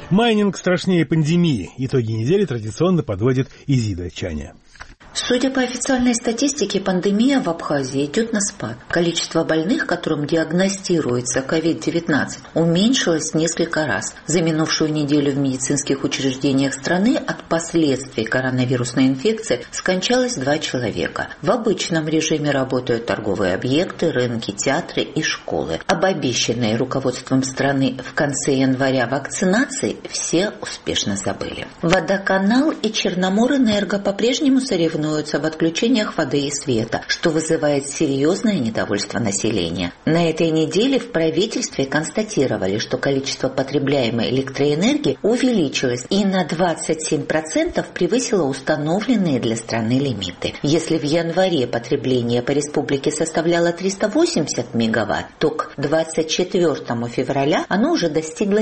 Майнинг страшнее пандемии. Итоги недели традиционно подводит Изида Чаня. Судя по официальной статистике, пандемия в Абхазии идет на спад. Количество больных, которым диагностируется COVID-19, уменьшилось несколько раз. За минувшую неделю в медицинских учреждениях страны от последствий коронавирусной инфекции скончалось 2 человека. В обычном режиме работают торговые объекты, рынки, театры и школы. Об обещанной руководством страны в конце января вакцинации все успешно забыли. Водоканал и Черноморэнерго по-прежнему соревнуются в отключениях воды и света, что вызывает серьезное недовольство населения. На этой неделе в правительстве констатировали, что количество потребляемой электроэнергии увеличилось и на 27% превысило установленные для страны лимиты. Если в январе потребление по республике составляло 380 мегаватт, то к 24 февраля оно уже достигло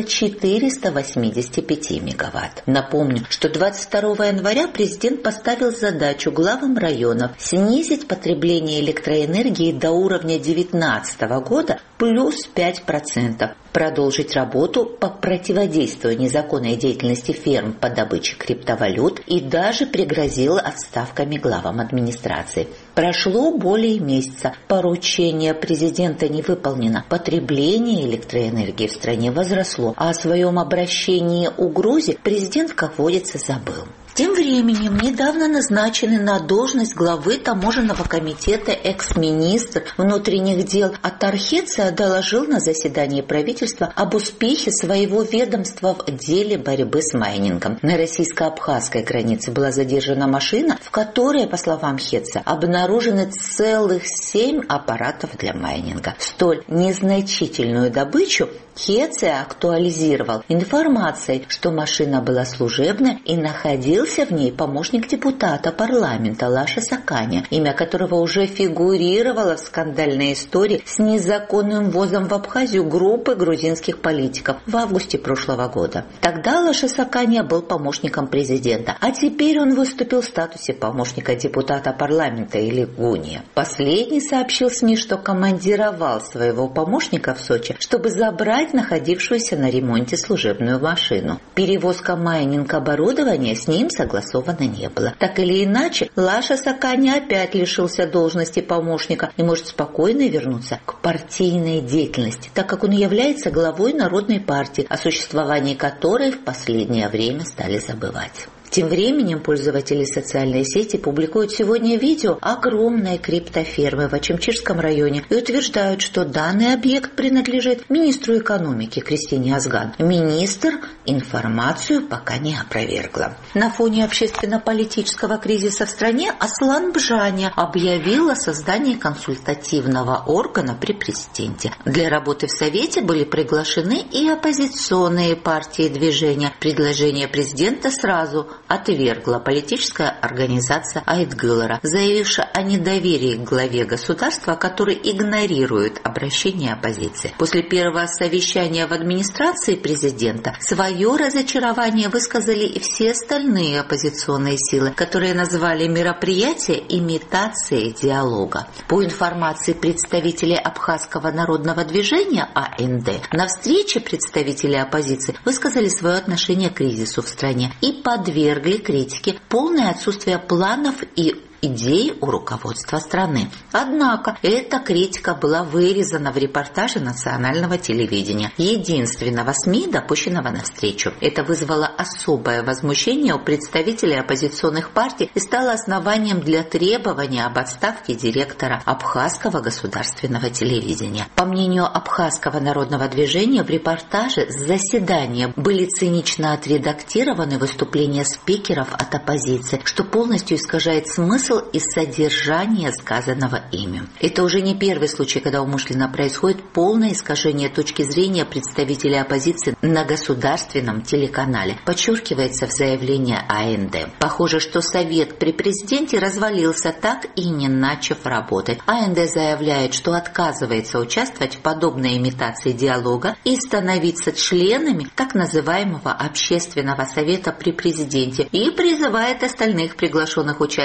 485 мегаватт. Напомню, что 22 января президент поставил задачу главам районов снизить потребление электроэнергии до уровня 2019 года плюс 5%, продолжить работу по противодействию незаконной деятельности ферм по добыче криптовалют и даже пригрозил отставками главам администрации. Прошло более месяца, поручение президента не выполнено, потребление электроэнергии в стране возросло, а о своем обращении угрозе президент, как водится, забыл. Тем временем недавно назначенный на должность главы таможенного комитета экс-министр внутренних дел Атархеция доложил на заседании правительства об успехе своего ведомства в деле борьбы с майнингом. На российско-абхазской границе была задержана машина, в которой, по словам Хеца, обнаружены целых 7 аппаратов для майнинга. Столь незначительную добычу Хеция актуализировал информацией, что машина была служебная и находился в ней помощник депутата парламента Лаша Саканя, имя которого уже фигурировало в скандальной истории с незаконным ввозом в Абхазию группы грузинских политиков в августе прошлого года. Тогда Лаша Саканя был помощником президента, а теперь он выступил в статусе помощника депутата парламента или Гуния. Последний сообщил СМИ, что командировал своего помощника в Сочи, чтобы забрать находившуюся на ремонте служебную машину. Перевозка майнинг-оборудования с ним согласовано не было. Так или иначе, Лаша Саканя опять лишился должности помощника и может спокойно вернуться к партийной деятельности, так как он является главой Народной партии, о существовании которой в последнее время стали забывать. Тем временем пользователи социальной сети публикуют сегодня видео огромной криптофермы в Ачимчирском районе и утверждают, что данный объект принадлежит министру экономики Кристине Азган. Министр информацию пока не опровергла. На фоне общественно-политического кризиса в стране Аслан Бжаня объявил о создании консультативного органа при президенте. Для работы в Совете были приглашены и оппозиционные партии и движения. Предложение президента сразу отвергла политическая организация Айтгылара, заявившая о недоверии к главе государства, который игнорирует обращение оппозиции. После первого совещания в администрации президента свое разочарование высказали и все остальные оппозиционные силы, которые назвали мероприятие имитацией диалога. По информации представителей Абхазского народного движения АНД, на встрече представители оппозиции высказали свое отношение к кризису в стране и подвергли критике полное отсутствие планов и идей у руководства страны. Однако эта критика была вырезана в репортаже национального телевидения, единственного СМИ, допущенного на встречу. Это вызвало особое возмущение у представителей оппозиционных партий и стало основанием для требования об отставке директора Абхазского государственного телевидения. По мнению Абхазского народного движения, в репортаже с заседания были цинично отредактированы выступления спикеров от оппозиции, что полностью искажает смысл и содержание сказанного ими. Это уже не первый случай, когда умышленно происходит полное искажение точки зрения представителей оппозиции на государственном телеканале, подчеркивается в заявлении АНД. Похоже, что Совет при президенте развалился, так и не начав работать. АНД заявляет, что отказывается участвовать в подобной имитации диалога и становиться членами так называемого Общественного совета при президенте и призывает остальных приглашенных участников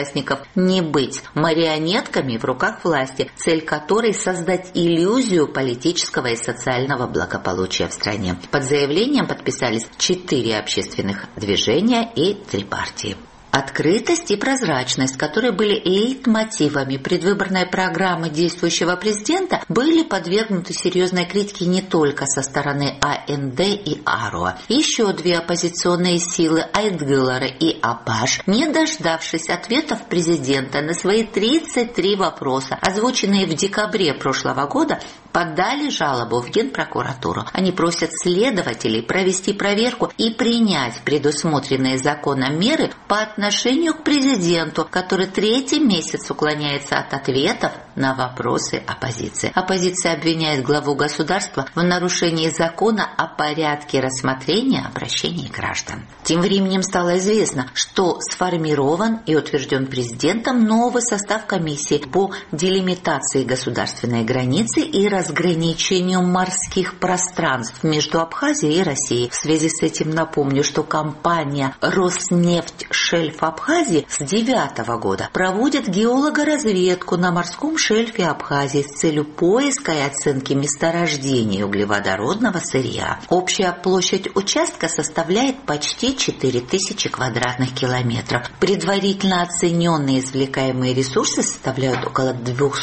не быть марионетками в руках власти, цель которой создать иллюзию политического и социального благополучия в стране. Под заявлением подписались 4 общественных движения и 3 партии. Открытость и прозрачность, которые были лейтмотивами предвыборной программы действующего президента, были подвергнуты серьезной критике не только со стороны АНД и АРОА. Еще 2 оппозиционные силы Айтгылары и Апаш, не дождавшись ответов президента на свои 33 вопроса, озвученные в декабре прошлого года, подали жалобу в Генпрокуратуру. Они просят следователей провести проверку и принять предусмотренные законом меры по отношению к президенту, который 3-й месяц уклоняется от ответов на вопросы оппозиции. Оппозиция обвиняет главу государства в нарушении закона о порядке рассмотрения обращений граждан. Тем временем стало известно, что сформирован и утвержден президентом новый состав комиссии по делимитации государственной границы и разграничению морских пространств между Абхазией и Россией. В связи с этим напомню, что компания «Роснефть Шельф Абхазии» с 2009 года проводит геологоразведку на морском шельфе Абхазии с целью поиска и оценки месторождений углеводородного сырья. Общая площадь участка составляет почти 4000 квадратных километров. Предварительно оцененные извлекаемые ресурсы составляют около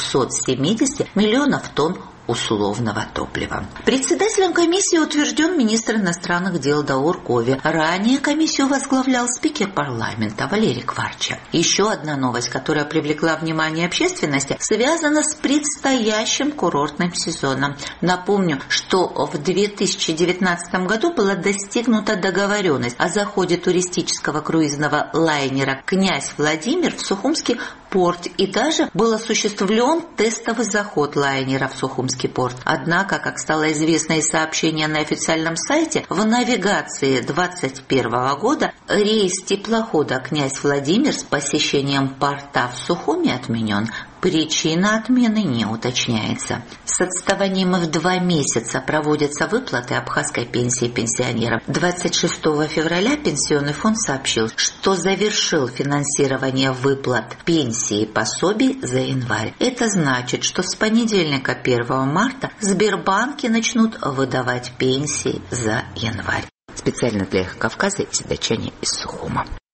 270 миллионов тонн условного топлива. Председателем комиссии утвержден министр иностранных дел Даур Кови. Ранее комиссию возглавлял спикер парламента Валерий Кварча. Еще одна новость, которая привлекла внимание общественности, связана с предстоящим курортным сезоном. Напомню, что в 2019 году была достигнута договоренность о заходе туристического круизного лайнера «Князь Владимир» в Сухумский порт, и даже был осуществлен тестовый заход лайнера в Сухумский порт. Однако, как стало известно из сообщения на официальном сайте, в навигации 2021 года рейс теплохода «Князь Владимир» с посещением порта в Сухуми отменен. Причина отмены не уточняется. С отставанием в 2 месяца проводятся выплаты абхазской пенсии пенсионерам. 26 февраля Пенсионный фонд сообщил, что завершил финансирование выплат пенсии и пособий за январь. Это значит, что с понедельника 1 марта Сбербанки начнут выдавать пенсии за январь. Специально для «Эхо Кавказа» и датчане из Сухума.